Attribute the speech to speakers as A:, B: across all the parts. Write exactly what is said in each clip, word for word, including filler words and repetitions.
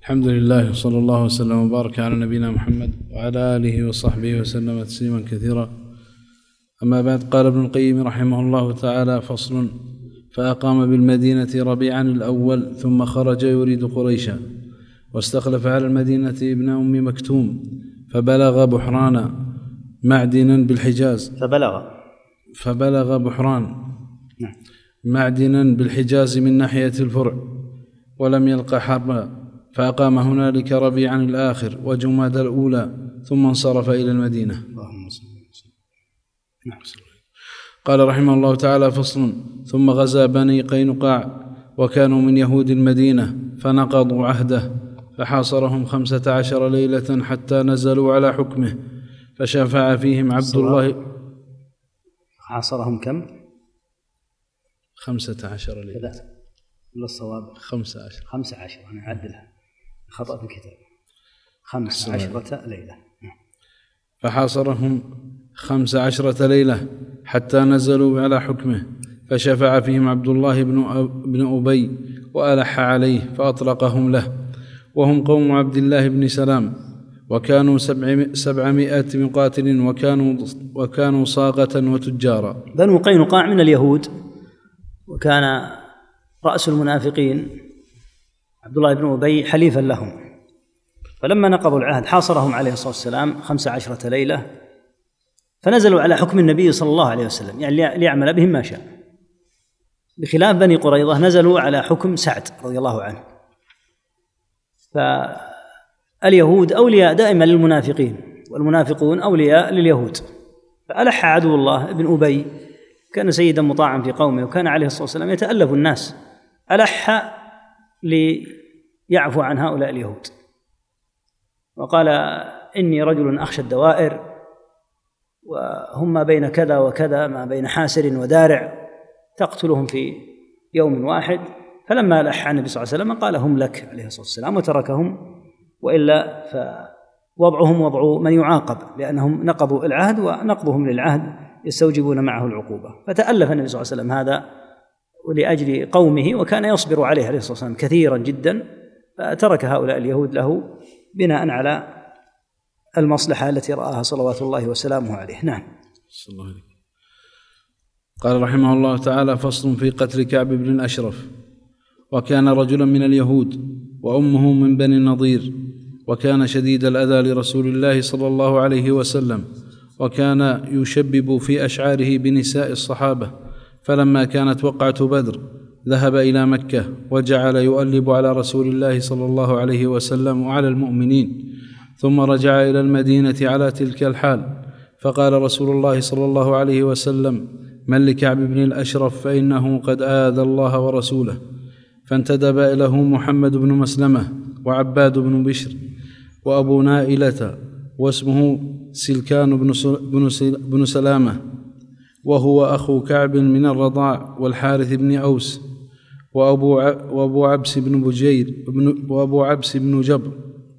A: الحمد لله صلى الله وسلم وبارك على نبينا محمد وعلى آله وصحبه وسلم تسليما كثيرا. أما بعد، قال ابن القيم رحمه الله تعالى: فصل: فأقام بالمدينة ربيعا الأول ثم خرج يريد قريشا، واستخلف على المدينة ابن أم مكتوم، فبلغ بحران معدنا بالحجاز
B: فبلغ
A: فبلغ بحران
B: نعم.
A: معدنا بالحجاز من ناحية الفرع، ولم يلق حربا، فأقام هنالك ربيعا الآخر وجماد الأولى، ثم انصرف إلى المدينة.
B: اللهم صل وسلم. نعم.
A: قال رحمه الله تعالى: فصل: ثم غزا بني قينقاع، وكانوا من يهود المدينة، فنقضوا عهده، فحاصرهم خمسة عشر ليلة حتى نزلوا على حكمه، فشفع فيهم عبد الله.
B: حاصرهم كم؟
A: خمسة عشر ليلة.
B: كذا ولا الصواب؟
A: خمسة عشر.
B: خمسة عشر، أنا أعدلها، خطأ في الكتاب. خمسة عشرة ليلة.
A: فحاصرهم خمس عشرة ليلة حتى نزلوا على حكمه، فشفع فيهم عبد الله بن أبي وألح عليه، فأطلقهم له، وهم قوم عبد الله بن سلام، وكانوا سبعمائة مقاتل، وكانوا, وكانوا صاغة وتجارا.
B: بنو قينقاع من اليهود، وكان رأس المنافقين عبد الله بن أبي حليفا لهم، فلما نقضوا العهد حاصرهم عليه الصلاة والسلام خمس عشرة ليلة، فنزلوا على حكم النبي صلى الله عليه وسلم، يعني ليعمل بهم ما شاء، بخلاف بني قريظة نزلوا على حكم سعد رضي الله عنه. فاليهود أولياء دائما للمنافقين، والمنافقون أولياء لليهود. فألح عدو الله ابن أبي، كان سيدا مطاعا في قومه، وكان عليه الصلاة والسلام يتألف الناس، ألح ليعفو عن هؤلاء اليهود، وقال: إني رجل أخشى الدوائر، وهم ما بين كذا وكذا، ما بين حاسر ودارع، تقتلهم في يوم واحد. فلما ألح عن النبي صلى الله عليه وسلم قال: هم لك عليه الصلاة والسلام، وتركهم، وإلا فوضعهم وضع من يعاقب، لأنهم نقضوا العهد، ونقضهم للعهد يستوجبون معه العقوبة. فتألف النبي صلى الله عليه وسلم هذا ولأجل قومه، وكان يصبر عليه عليه الصلاة والسلام كثيرا جدا، فترك هؤلاء اليهود له بناء على المصلحة التي رآها صلوات الله وسلامه عليه. نعم.
A: قال رحمه الله تعالى: فصل: في قتل كعب بن الأشرف، وكان رجلا من اليهود، وأمه من بني النضير، وكان شديد الأذى لرسول الله صلى الله عليه وسلم، وكان يشبب في أشعاره بنساء الصحابة. فلما كانت وقعة بدر ذهب إلى مكة، وجعل يؤلب على رسول الله صلى الله عليه وسلم وعلى المؤمنين، ثم رجع إلى المدينة على تلك الحال. فقال رسول الله صلى الله عليه وسلم: من لكعب بن الأشرف، فإنه قد آذى الله ورسوله. فانتدب له محمد بن مسلمة، وعباد بن بشر، وأبو نائلة، واسمه سلكان بن سلامة، وهو أخو كعب من الرضاع، والحارث بن أوس، وأبو, وأبو عبس بن بجير وأبو عبس بن جبر.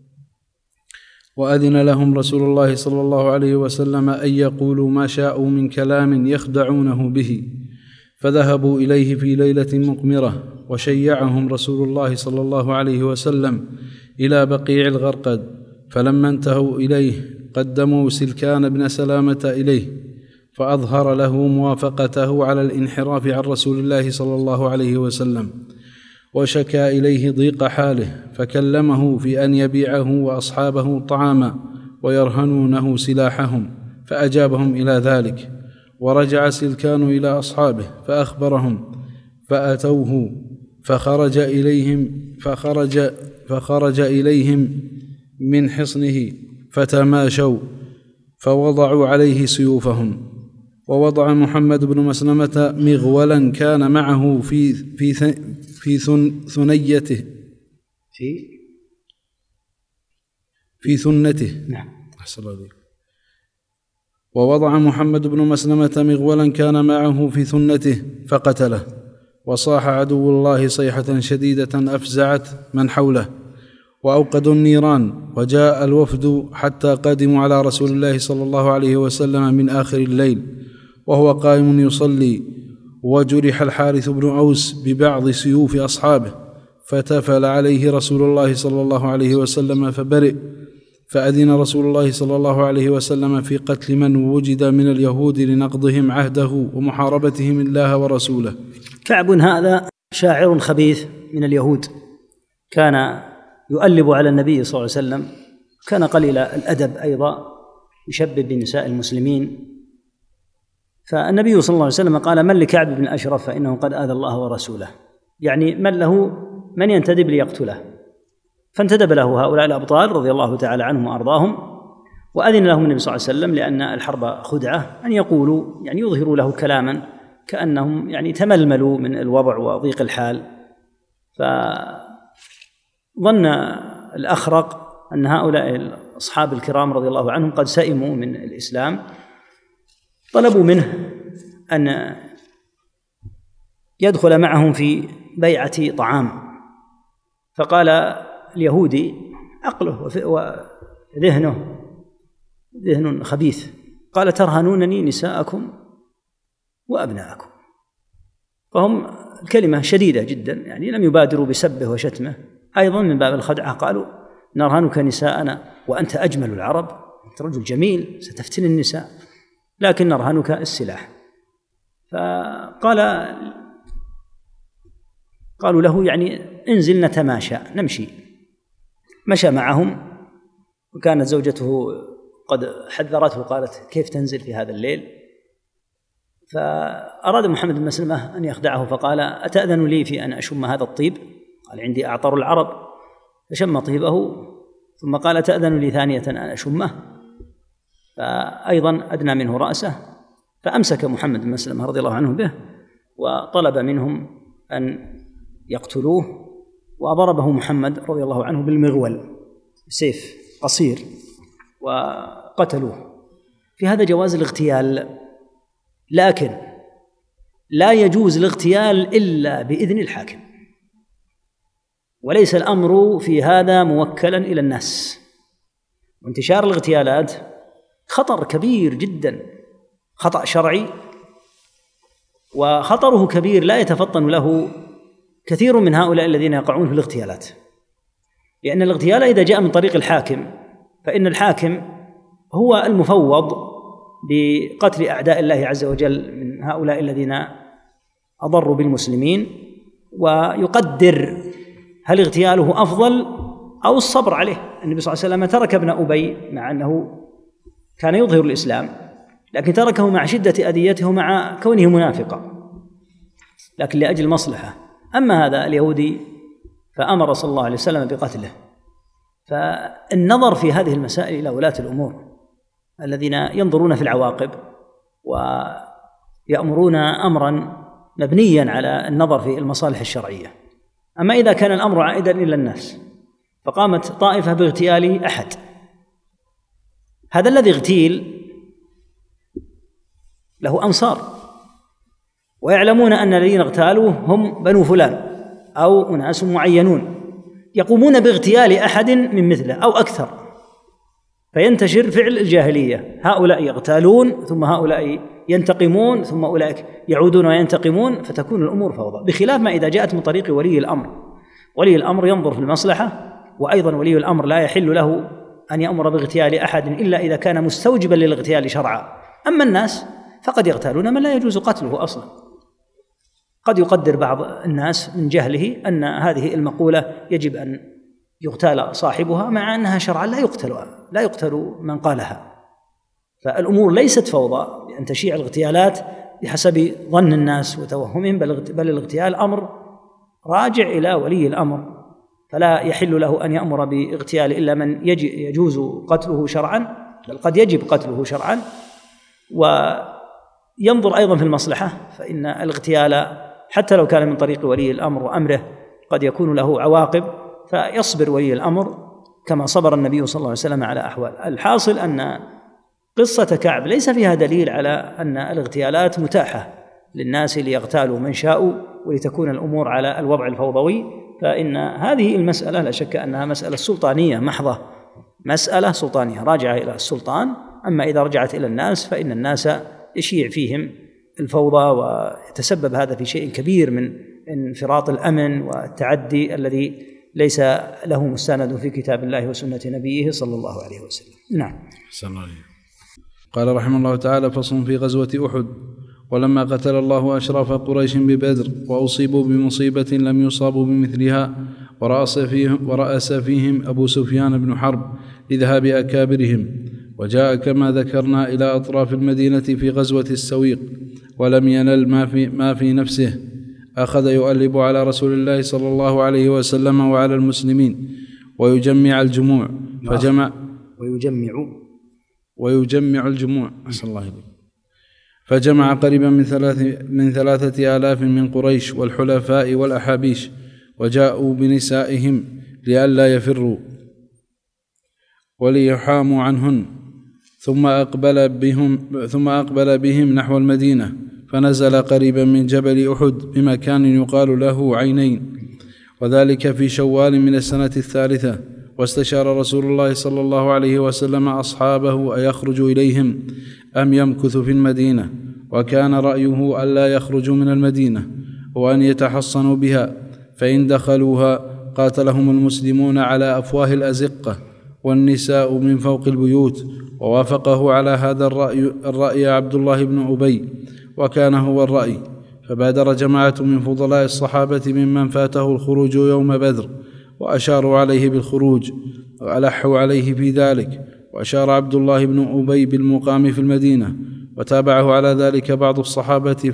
A: وأذن لهم رسول الله صلى الله عليه وسلم أن يقولوا ما شاءوا من كلام يخدعونه به، فذهبوا إليه في ليلة مقمرة، وشيعهم رسول الله صلى الله عليه وسلم إلى بقيع الغرقد. فلما انتهوا إليه قدموا سلكان بن سلامة إليه، فأظهر له موافقته على الانحراف عن رسول الله صلى الله عليه وسلم، وشكى إليه ضيق حاله، فكلمه في أن يبيعه وأصحابه طعاما ويرهنونه سلاحهم، فأجابهم إلى ذلك. ورجع سلكان إلى أصحابه فأخبرهم، فأتوه فخرج إليهم فخرج فخرج إليهم من حصنه، فتماشوا، فوضعوا عليه سيوفهم. ووضع محمد بن مسلمة مغولا كان معه في في في ثنيته
B: في
A: في ثنته
B: نعم.
A: أحسن الله عليك. ووضع محمد بن مسلمة مغولا كان معه في ثنته، فقتله. وصاح عدو الله صيحة شديدة أفزعت من حوله، وأوقدوا النيران. وجاء الوفد حتى قدموا على رسول الله صلى الله عليه وسلم من آخر الليل وهو قائم يصلي، وجرح الحارث بن أوس ببعض سيوف أصحابه، فتفل عليه رسول الله صلى الله عليه وسلم فبرئ، فأذن رسول الله صلى الله عليه وسلم في قتل من وجد من اليهود لنقضهم عهده ومحاربتهم الله ورسوله.
B: كعب هذا شاعر خبيث من اليهود، كان يؤلب على النبي صلى الله عليه وسلم، كان قليل الأدب أيضا، يشبب بنساء المسلمين. فالنبي صلى الله عليه وسلم قال: من لكعب بن الأشرف فإنه قد آذى الله ورسوله، يعني من له من ينتدب ليقتله. فانتدب له هؤلاء الأبطال رضي الله تعالى عنهم وأرضاهم، وأذن لهم النبي صلى الله عليه وسلم، لأن الحرب خدعة، أن يقولوا يعني يظهروا له كلاما كأنهم يعني تململوا من الوضع وضيق الحال. فظن الأخرق أن هؤلاء أصحاب الكرام رضي الله عنهم قد سئموا من الإسلام، طلبوا منه أن يدخل معهم في بيعة طعام. فقال اليهودي عقله وذهنه ذهن خبيث، قال: ترهنونني نساءكم وأبناءكم. فهم الكلمة شديدة جدا، يعني لم يبادروا بسبه وشتمه. أيضا من باب الخدعة قالوا: نرهنك نساءنا وأنت أجمل العرب، أنت رجل جميل ستفتن النساء، لكن نرهنك السلاح. فقال قالوا له: يعني انزل نتماشى نمشي. مشى معهم، وكانت زوجته قد حذرته، قالت: كيف تنزل في هذا الليل؟ فأراد محمد بن مسلمة أن يخدعه، فقال: أتأذن لي في أن أشم هذا الطيب؟ قال: عندي أعطر العرب. فشم طيبه، ثم قال: أتأذن لي ثانية أن أشمه؟ فأيضا أدنى منه رأسه، فأمسك محمد بن مسلمة رضي الله عنه به، وطلب منهم أن يقتلوه، وضربه محمد رضي الله عنه بالمغول، سيف قصير، وقتلوه. في هذا جواز الاغتيال، لكن لا يجوز الاغتيال إلا بإذن الحاكم، وليس الأمر في هذا موكلا إلى الناس. وانتشار الاغتيالات خطر كبير جدا، خطأ شرعي، وخطره كبير لا يتفطن له كثير من هؤلاء الذين يقعون في الاغتيالات، لأن الاغتيال إذا جاء من طريق الحاكم فإن الحاكم هو المفوض بقتل أعداء الله عز وجل من هؤلاء الذين أضروا بالمسلمين، ويقدر هل اغتياله أفضل أو الصبر عليه. النبي صلى الله عليه وسلم ترك ابن أبي مع أنه كان يظهر الإسلام، لكن تركه مع شدة أذيته ومع كونه منافقا، لكن لأجل مصلحة. أما هذا اليهودي فأمر صلى الله عليه وسلم بقتله. فالنظر في هذه المسائل إلى ولاة الأمور الذين ينظرون في العواقب ويأمرون أمرا مبنيا على النظر في المصالح الشرعية. أما إذا كان الأمر عائدا إلى الناس، فقامت طائفة باغتيال أحد، هذا الذي اغتيل له أنصار، ويعلمون أن الذين اغتالوه هم بنو فلان أو أناس معينون، يقومون باغتيال أحد من مثله أو أكثر، فينتشر فعل الجاهلية، هؤلاء يغتالون ثم هؤلاء ينتقمون ثم أولئك يعودون وينتقمون، فتكون الأمور فوضى. بخلاف ما إذا جاءت من طريق ولي الأمر، ولي الأمر ينظر في المصلحة، وأيضا ولي الأمر لا يحل له أن يأمر باغتيال أحد إلا إذا كان مستوجبا للاغتيال شرعا. أما الناس فقد يغتالون من لا يجوز قتله أصلا. قد يقدر بعض الناس من جهله أن هذه المقولة يجب أن يغتال صاحبها، مع أنها شرعا لا يقتل لا يقتل من قالها. فالأمور ليست فوضى بأن تشيع الاغتيالات بحسب ظن الناس وتوهمهم، بل الاغتيال أمر راجع إلى ولي الأمر، فلا يحل له أن يأمر باغتيال إلا من يجوز قتله شرعا، بل قد يجب قتله شرعا. وينظر أيضا في المصلحة، فإن الاغتيال حتى لو كان من طريق ولي الأمر وأمره قد يكون له عواقب، فيصبر ولي الأمر كما صبر النبي صلى الله عليه وسلم على أحوال. الحاصل أن قصة كعب ليس فيها دليل على أن الاغتيالات متاحة للناس ليغتالوا من شاءوا ولتكون الأمور على الوضع الفوضوي، فإن هذه المسألة لا شك أنها مسألة سلطانية محضة، مسألة سلطانية راجعة إلى السلطان. أما إذا رجعت إلى الناس فإن الناس يشيع فيهم الفوضى، ويتسبب هذا في شيء كبير من انفراط الأمن والتعدي الذي ليس له مستند في كتاب الله وسنة نبيه صلى الله عليه وسلم. نعم.
A: قال رحمه الله تعالى: فصل في غزوة أحد. ولما قتل الله أشراف قريش ببدر وأصيبوا بمصيبة لم يصابوا بمثلها، ورأس فيهم, ورأس فيهم أبو سفيان بن حرب لذهاب أكابرهم، وجاء كما ذكرنا إلى أطراف المدينة في غزوة السويق، ولم ينل ما في, ما في نفسه، أخذ يؤلب على رسول الله صلى الله عليه وسلم وعلى المسلمين ويجمع الجموع، فجمع
B: ويجمع
A: ويجمع الجموع أسأل الله إليه فجمع قريبا من, ثلاث من ثلاثة آلاف من قريش والحلفاء والأحابيش، وجاءوا بنسائهم لئلا يفروا وليحاموا عنهن، ثم أقبل بهم, ثم أقبل بهم نحو المدينة، فنزل قريبا من جبل أحد بمكان يقال له عينين، وذلك في شوال من السنة الثالثة. واستشار رسول الله صلى الله عليه وسلم أصحابه أيخرج إليهم أم يمكث في المدينة، وكان رأيه ألا يخرجوا من المدينة وأن يتحصنوا بها، فإن دخلوها قاتلهم المسلمون على أفواه الأزقة والنساء من فوق البيوت. ووافقه على هذا الرأي, الرأي عبد الله بن أبي، وكان هو الرأي. فبادر جماعة من فضلاء الصحابة ممن فاته الخروج يوم بدر، وأشاروا عليه بالخروج وألحوا عليه في ذلك، وأشار عبد الله بن أبي بالمقام في المدينة، وتابعه على ذلك بعض الصحابة،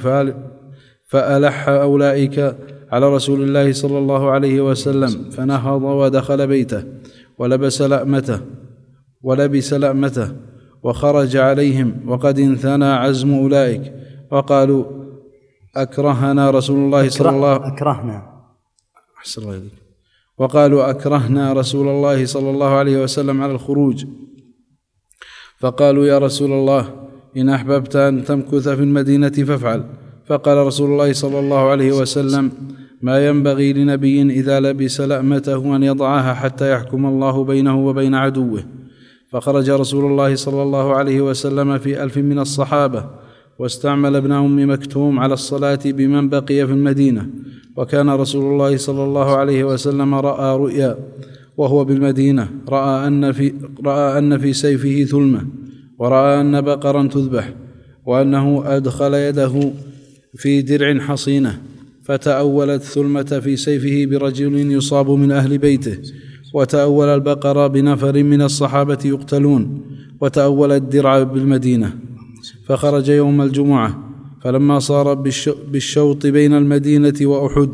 A: فألح أولئك على رسول الله صلى الله عليه وسلم، فنهض ودخل بيته ولبس لأمته ولبس لأمته وخرج عليهم، وقد انثنى عزم أولئك، وقالوا: أكرهنا رسول الله صلى الله
B: أكرهنا
A: أحسن الله إليك وقالوا أكرهنا رسول الله صلى الله عليه وسلم على الخروج. فقالوا: يا رسول الله، إن أحببت أن تمكث في المدينة فافعل. فقال رسول الله صلى الله عليه وسلم: ما ينبغي لنبي إذا لبس لأمته أن يضعها حتى يحكم الله بينه وبين عدوه. فخرج رسول الله صلى الله عليه وسلم في ألف من الصحابة، واستعمل ابن أم مكتوم على الصلاة بمن بقي في المدينة. وكان رسول الله صلى الله عليه وسلم رأى رؤيا وهو بالمدينة، رأى أن في, رأى أن في سيفه ثلمة، ورأى أن بقرا تذبح، وأنه أدخل يده في درع حصينة، فتأولت ثلمة في سيفه برجل يصاب من أهل بيته، وتأول البقر بنفر من الصحابة يقتلون، وتأول الدرع بالمدينة. فخرج يوم الجمعة، فلما صار بالشوط بين المدينة وأحد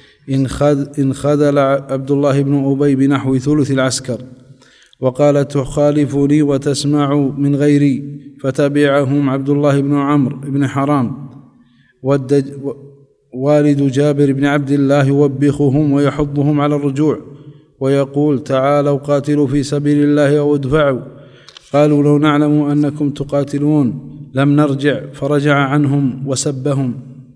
A: انخذل عبد الله بن أبي بنحو ثلث العسكر، وقال: تخالفني وتسمع من غيري. فتبعهم عبد الله بن عمرو بن حرام والد جابر بن عبد الله يوبخهم ويحضهم على الرجوع، ويقول: تعالوا قاتلوا في سبيل الله أو ادفعوا. قالوا: لو نعلم أنكم تقاتلون لم نرجع. فرجع عنهم وسبهم.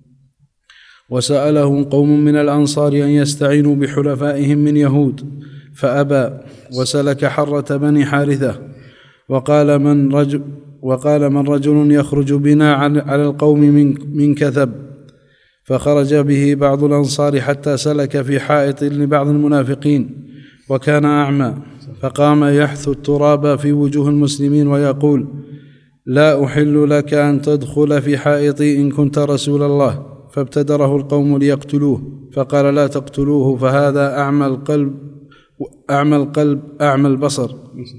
A: وسألهم قوم من الأنصار أن يستعينوا بحلفائهم من يهود، فأبى، وسلك حرة بني حارثة، وقال: من رجل, وقال من رجل يخرج بنا على القوم من, من كثب. فخرج به بعض الأنصار حتى سلك في حائط لبعض المنافقين، وكان أعمى، فقام يحث التراب في وجوه المسلمين ويقول: لا أحل لك أن تدخل في حائطي إن كنت رسول الله. فابتدره القوم ليقتلوه، فقال: لا تقتلوه، فهذا أعمى القلب أعمى القلب أعمى البصر.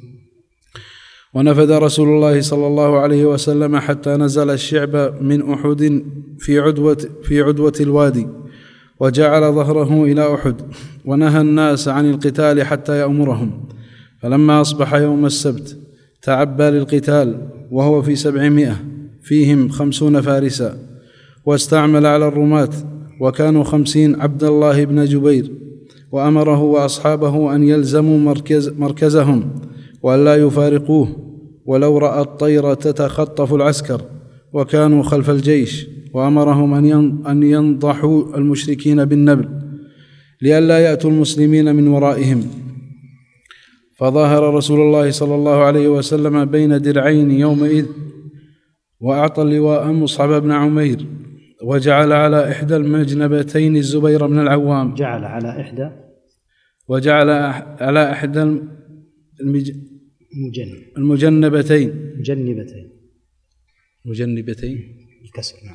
A: ونفذ رسول الله صلى الله عليه وسلم حتى نزل الشعب من أحد في عدوة, في عدوة الوادي، وجعل ظهره إلى أحد، ونهى الناس عن القتال حتى يأمرهم. فلما أصبح يوم السبت تعبى للقتال، وهو في سبعمائة، فيهم خمسون فارسا، واستعمل على الرماة، وكانوا خمسين، عبد الله بن جبير، وأمره وأصحابه أن يلزموا مركز مركزهم وأن لا يفارقوه ولو رأى الطير تتخطف العسكر، وكانوا خلف الجيش. وأمرهم أن ينضحوا المشركين بالنبل لئلا يأتوا المسلمين من ورائهم. فظاهر رسول الله صلى الله عليه وسلم بين درعين يومئذ، وأعطى اللواء مصعب بن عمير وجعل على إحدى المجنبتين الزبير بن العوام
B: جعل على إحدى
A: وجعل على إحدى المج...
B: المجنب
A: المجنبتين
B: مجنبتين
A: مجنبتين
B: الكسر نعم.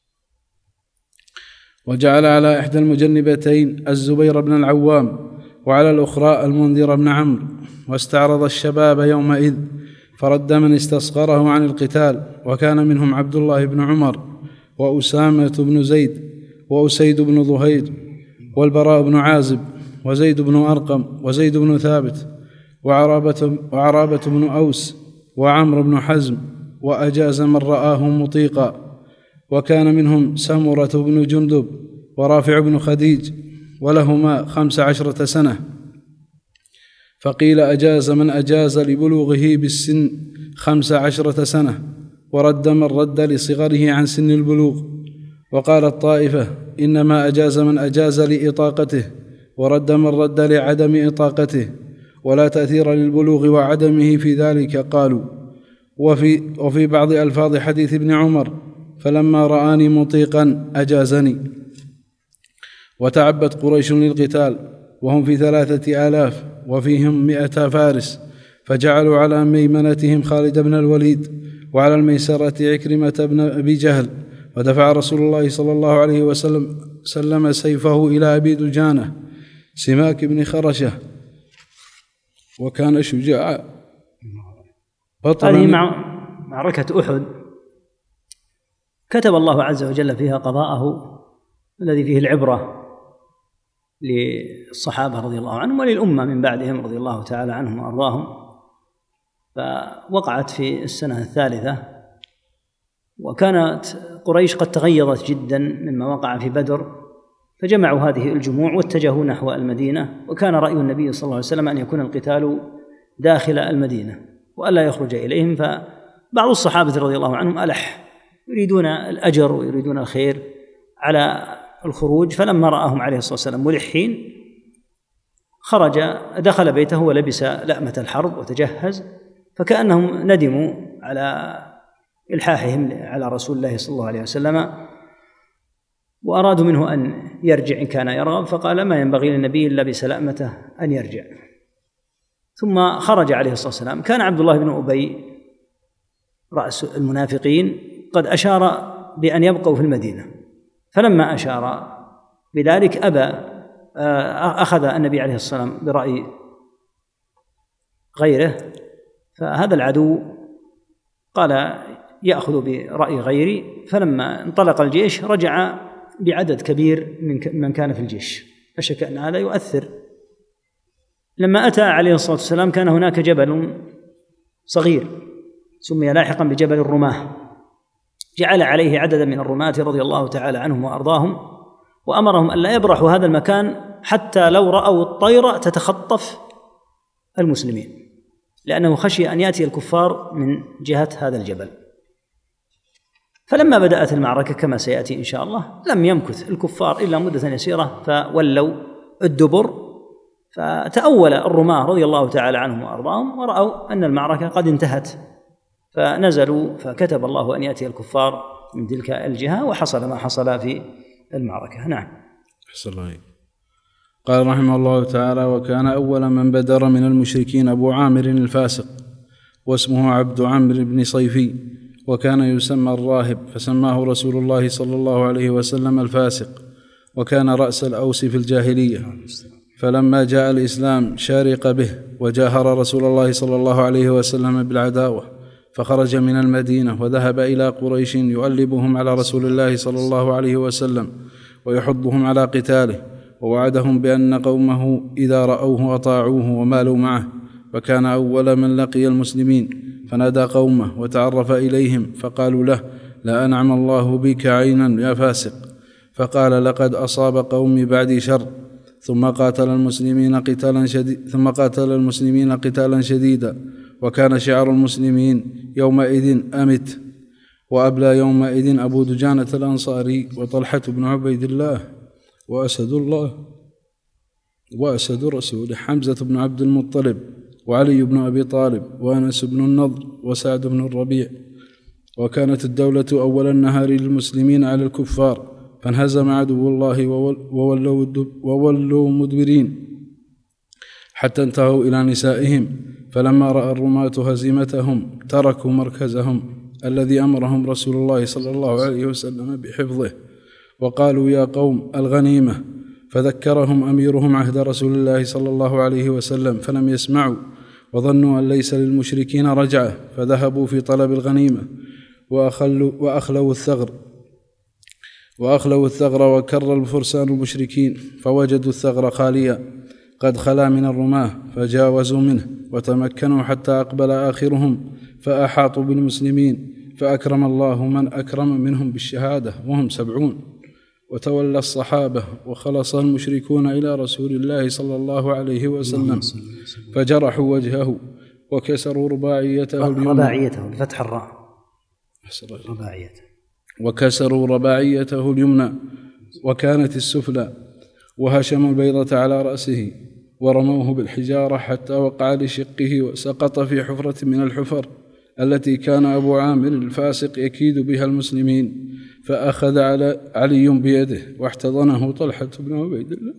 A: وجعل على إحدى المجنبتين الزبير بن العوام وعلى الأخرى المنذر بن عمرو، واستعرض الشباب يومئذ فرد من استصغره عن القتال، وكان منهم عبد الله بن عمر وأسامة بن زيد وأسيد بن ظهير والبراء بن عازب وزيد بن أرقم وزيد بن ثابت وعرابة, وعرابة بن أوس وعمر بن حزم، وأجاز من رآه مطيقا. وكان منهم سمرة بن جندب ورافع بن خديج ولهما خمس عشرة سنة، فقيل أجاز من أجاز لبلوغه بالسن خمس عشرة سنة، ورد من رد لصغره عن سن البلوغ. وقال الطائفة إنما أجاز من أجاز لإطاقته، ورد من رد لعدم إطاقته، ولا تأثير للبلوغ وعدمه في ذلك. قالوا وفي, وفي بعض ألفاظ حديث ابن عمر فلما رآني مطيقا أجازني. وتعبت قريش للقتال وهم في ثلاثة آلاف وفيهم مئة فارس، فجعلوا على ميمنتهم خالد بن الوليد وعلى الميسرة عكرمة بن أبي جهل. ودفع رسول الله صلى الله عليه وسلم سلم سيفه إلى أبي دجانة سماك بن خرشة، وكان شجاعا.
B: هذه مع معركة أحد كتب الله عز وجل فيها قضاءه الذي فيه العبرة للصحابة رضي الله عنهم وللأمة من بعدهم رضي الله تعالى عنهم وأرضاهم. فوقعت في السنة الثالثة، وكانت قريش قد تغيظت جدا مما وقع في بدر، فجمعوا هذه الجموع واتجهوا نحو المدينة. وكان رأي النبي صلى الله عليه وسلم أن يكون القتال داخل المدينة وألا يخرج إليهم. فبعض الصحابة رضي الله عنهم ألح، يريدون الأجر ويريدون الخير على الخروج. فلما رآهم عليه الصلاة والسلام ملحين خرج، دخل بيته ولبس لأمة الحرب وتجهز، فكأنهم ندموا على إلحاحهم على رسول الله صلى الله عليه وسلم، وأرادوا منه أن يرجع إن كان يرغب، فقال ما ينبغي للنبي إلا لبس لأمته أن يرجع. ثم خرج عليه الصلاة والسلام. كان عبد الله بن أبي رأس المنافقين قد أشار بأن يبقوا في المدينة، فلما أشار بذلك أبى، أخذ النبي عليه الصلاة والسلام برأي غيره. فهذا العدو قال يأخذ برأي غيري، فلما انطلق الجيش رجع بعدد كبير من من كان في الجيش، فشك أن هذا يؤثر. لما أتى عليه الصلاة والسلام كان هناك جبل صغير سمي لاحقا بجبل الرماة، جعل عليه عددا من الرماة رضي الله تعالى عنهم وأرضاهم، وأمرهم أن لا يبرحوا هذا المكان حتى لو رأوا الطير تتخطف المسلمين، لأنه خشي أن يأتي الكفار من جهة هذا الجبل. فلما بدأت المعركة كما سيأتي إن شاء الله لم يمكث الكفار إلا مدة يسيرة فولوا الدبر، فتأول الرماة رضي الله تعالى عنهم وأرضاهم ورأوا أن المعركة قد انتهت، فنزلوا، فكتب الله أن يأتي الكفار من تلك الجهة، وحصل ما حصل في المعركة. نعم.
A: حصل الله. قال رحمه الله تعالى: وكان أول من بدر من المشركين أبو عامر الفاسق، واسمه عبد عمرو بن صيفي، وكان يسمى الراهب، فسماه رسول الله صلى الله عليه وسلم الفاسق، وكان رأس الأوس في الجاهلية. فلما جاء الإسلام شارق به، وجاهر رسول الله صلى الله عليه وسلم بالعداوة، فخرج من المدينة وذهب إلى قريش يؤلبهم على رسول الله صلى الله عليه وسلم ويحضهم على قتاله، ووعدهم بأن قومه إذا رأوه أطاعوه ومالوا معه. فكان أول من لقي المسلمين، فنادى قومه وتعرف إليهم، فقالوا له: لا أنعم الله بك عينا يا فاسق. فقال: لقد أصاب قومي بعدي شر. ثم قاتل المسلمين قتالا شديد ثم قاتل المسلمين قتالا شديدا وكان شعار المسلمين يومئذ أمت. وأبلى يومئذ أبو دجانة الأنصاري وطلحة بن عبيد الله وأسد الله وأسد رسوله حمزة بن عبد المطلب وعلي بن أبي طالب وأنس بن النضر وسعد بن الربيع وكانت الدولة أول النهار للمسلمين على الكفار، فانهزم عدو الله وولوا, وولوا مدبرين حتى انتهوا إلى نسائهم، فلما رأى الرماة هزيمتهم تركوا مركزهم الذي أمرهم رسول الله صلى الله عليه وسلم بحفظه، وقالوا يا قوم الغنيمة، فذكرهم أميرهم عهد رسول الله صلى الله عليه وسلم فلم يسمعوا، وظنوا أن ليس للمشركين رجعة، فذهبوا في طلب الغنيمة وأخلوا, وأخلوا الثغر وأخلوا الثغر وكر الفرسان المشركين، فوجدوا الثغر خاليا قد خلا من الرماة، فجاوزوا منه وتمكنوا حتى أقبل آخرهم فأحاطوا بالمسلمين، فأكرم الله من أكرم منهم بالشهادة وهم سبعون، وتولى الصحابة وخلص المشركون إلى رسول الله صلى الله عليه وسلم، فجرحوا وجهه وكسروا رباعيته اليمنى
B: رباعيته بفتح الراء رباعيته
A: وكسروا رباعيته اليمنى وكانت السفلى، وهشموا البيضة على رأسه ورموه بالحجارة حتى وقع لشقه وسقط في حفرة من الحفر التي كان أبو عامر الفاسق يكيد بها المسلمين، فأخذ على علي بيده واحتضنه طلحة بن عبيد الله.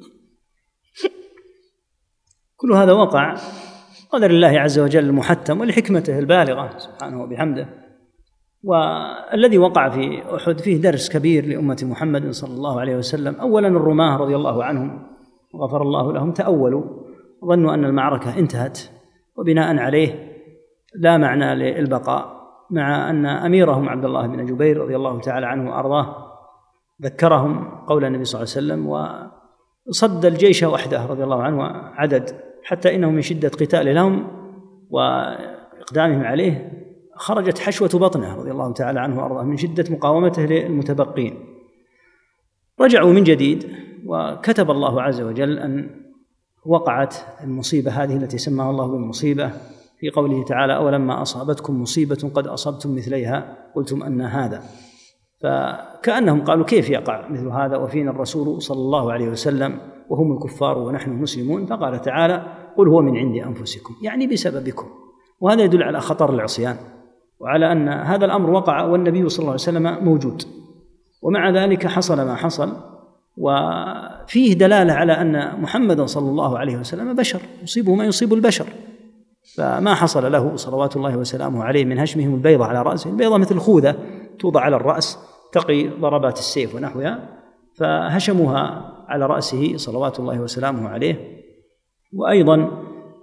B: كل هذا وقع قدر الله عز وجل المحتم ولحكمته البالغة سبحانه وبحمده. والذي وقع في أحد فيه درس كبير لأمة محمد صلى الله عليه وسلم. أولا الرماة رضي الله عنهم وغفر الله لهم تأولوا، ظنوا أن المعركة انتهت، وبناء عليه لا معنى للبقاء، مع أن أميرهم عبد الله بن جبير رضي الله تعالى عنه وأرضاه ذكرهم قول النبي صلى الله عليه وسلم، وصد الجيش وحده رضي الله عنه عدد، حتى إنه من شدة قتال لهم وإقدامهم عليه خرجت حشوة بطنه رضي الله تعالى عنه وأرضاه من شدة مقاومته للمتبقين. رجعوا من جديد، وكتب الله عز وجل أن وقعت المصيبة هذه التي سماها الله بالمصيبة في قوله تعالى أولما أصابتكم مصيبة قد أصبتم مثليها قلتم أن هذا، فكأنهم قالوا كيف يقع مثل هذا وفينا الرسول صلى الله عليه وسلم وهم الكفار ونحن مسلمون، فقال تعالى قل هو من عند أنفسكم، يعني بسببكم. وهذا يدل على خطر العصيان وعلى أن هذا الأمر وقع والنبي صلى الله عليه وسلم موجود، ومع ذلك حصل ما حصل. وفيه دلالة على أن محمد صلى الله عليه وسلم بشر يصيبه ما يصيب البشر، فما حصل له صلوات الله وسلامه عليه من هشمهم البيضة على رأسه، البيضة مثل خوذة توضع على الرأس تقي ضربات السيف ونحوها، فهشموها على رأسه صلوات الله وسلامه عليه. وأيضا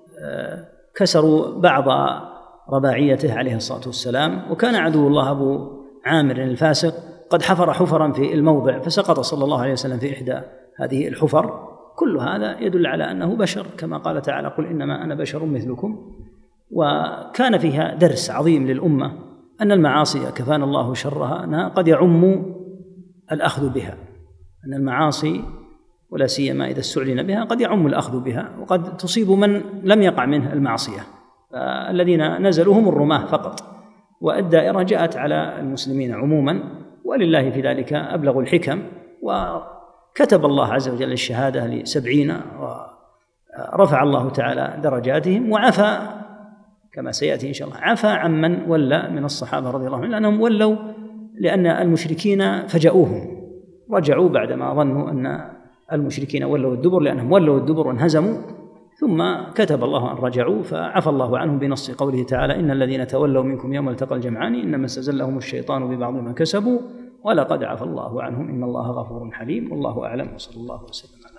B: كسروا بعض رباعيته عليه الصلاة والسلام. وكان عدو الله أبو عامر الفاسق قد حفر حفرا في الموضع فسقط صلى الله عليه وسلم في إحدى هذه الحفر. كل هذا يدل على أنه بشر، كما قال تعالى قل إنما أنا بشر مثلكم. وكان فيها درس عظيم للأمة أن المعاصي كفانا الله شرها قد يعم الأخذ بها، أن المعاصي ولا سيما إذا استعلن بها قد يعم الأخذ بها، وقد تصيب من لم يقع منه المعصية، الذين نزلوا هم الرماة فقط، والدائرة جاءت على المسلمين عموما، ولله في ذلك أبلغ الحكم. وكتب الله عز وجل الشهادة لسبعين، ورفع الله تعالى درجاتهم، وعفى كما سيأتي إن شاء الله، عفى عمن ولى من الصحابة رضي الله عنهم، لأنهم ولوا لأن المشركين فجأوهم، رجعوا بعدما ظنوا أن المشركين ولوا الدبر، لأنهم ولوا الدبر وانهزموا، ثم كتب الله أن رجعوا فعفى الله عنهم بنص قوله تعالى إن الذين تولوا منكم يوم التقى الجمعان إنما استزلهم الشيطان ببعض ما كسبوا ولقد عفى الله عنهم إن الله غفور حليم. والله أعلم، وصلى الله وسلم على